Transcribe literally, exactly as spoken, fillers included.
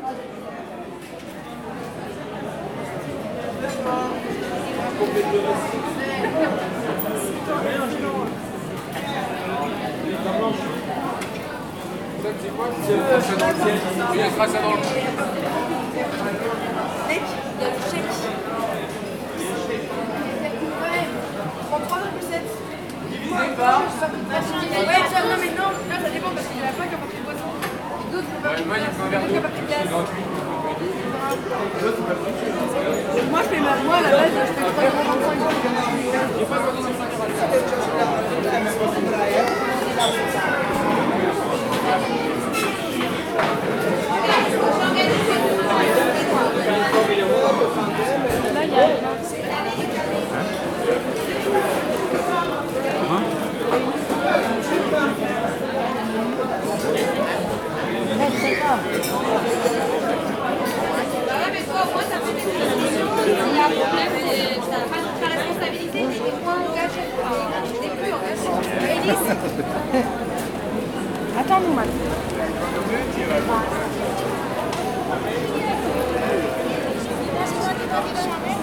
C'est quoi? C'est le crachat dans le ciel. Il y a le crachat dans le ciel. Il y a le chèque. trente-trois virgule sept. Divisé par. Ouais, ça, non, mais non, là ça dépend parce qu'il y en a pas qui ont pas pris de boisson. D'autres qui n'ont pas pris de Moi, j'ai pris un verre d'autres qui n'ont pas pris de gaz. d'eau. Moi, je fais ma. Moi, à la base, je fais trois virgule trente-cinq. Là, il y a. Mais toi, au moins, ça fait des solutions. Il y a un problème, c'est ta responsabilité des points engagés. Des plus engagés. Élise. Attends-nous, Matt. Merci.